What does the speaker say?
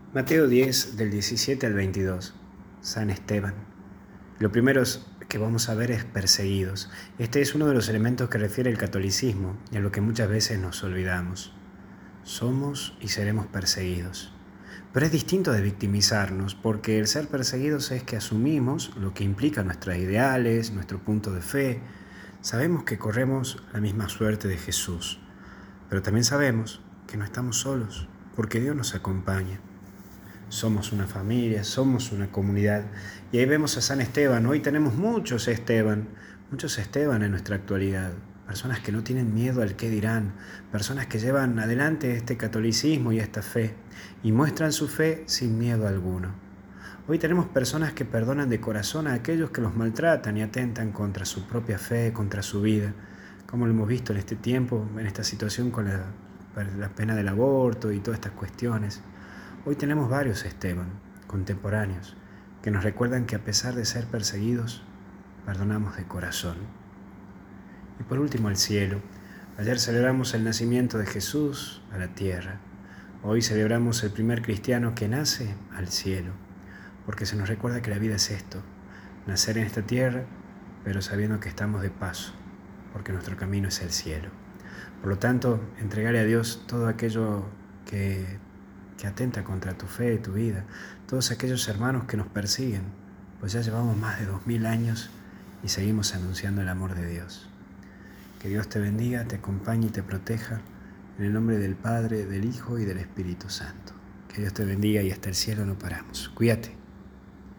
Mateo 10, del 17 al 22, San Esteban. Lo primero que vamos a ver es perseguidos. Este es uno de los elementos que refiere el catolicismo y a lo que muchas veces nos olvidamos. Somos y seremos perseguidos. Pero es distinto de victimizarnos, porque el ser perseguidos es que asumimos lo que implica nuestros ideales, nuestro punto de fe. Sabemos que corremos la misma suerte de Jesús, pero también sabemos que no estamos solos, porque Dios nos acompaña. Somos una familia, somos una comunidad. Y ahí vemos a San Esteban. Hoy tenemos muchos Esteban en nuestra actualidad. Personas que no tienen miedo al qué dirán, personas que llevan adelante este catolicismo y esta fe, y muestran su fe sin miedo alguno. Hoy tenemos personas que perdonan de corazón a aquellos que los maltratan y atentan contra su propia fe, contra su vida, como lo hemos visto en este tiempo, en esta situación con la pena del aborto y todas estas cuestiones. Hoy tenemos varios Esteban, contemporáneos, que nos recuerdan que a pesar de ser perseguidos, perdonamos de corazón. Y por último, el cielo. Ayer celebramos el nacimiento de Jesús a la tierra. Hoy celebramos el primer cristiano que nace al cielo, porque se nos recuerda que la vida es esto, nacer en esta tierra, pero sabiendo que estamos de paso, porque nuestro camino es el cielo. Por lo tanto, entregarle a Dios todo aquello que atenta contra tu fe y tu vida, todos aquellos hermanos que nos persiguen, pues ya llevamos más de 2000 años y seguimos anunciando el amor de Dios. Que Dios te bendiga, te acompañe y te proteja, en el nombre del Padre, del Hijo y del Espíritu Santo. Que Dios te bendiga y hasta el cielo no paramos. Cuídate.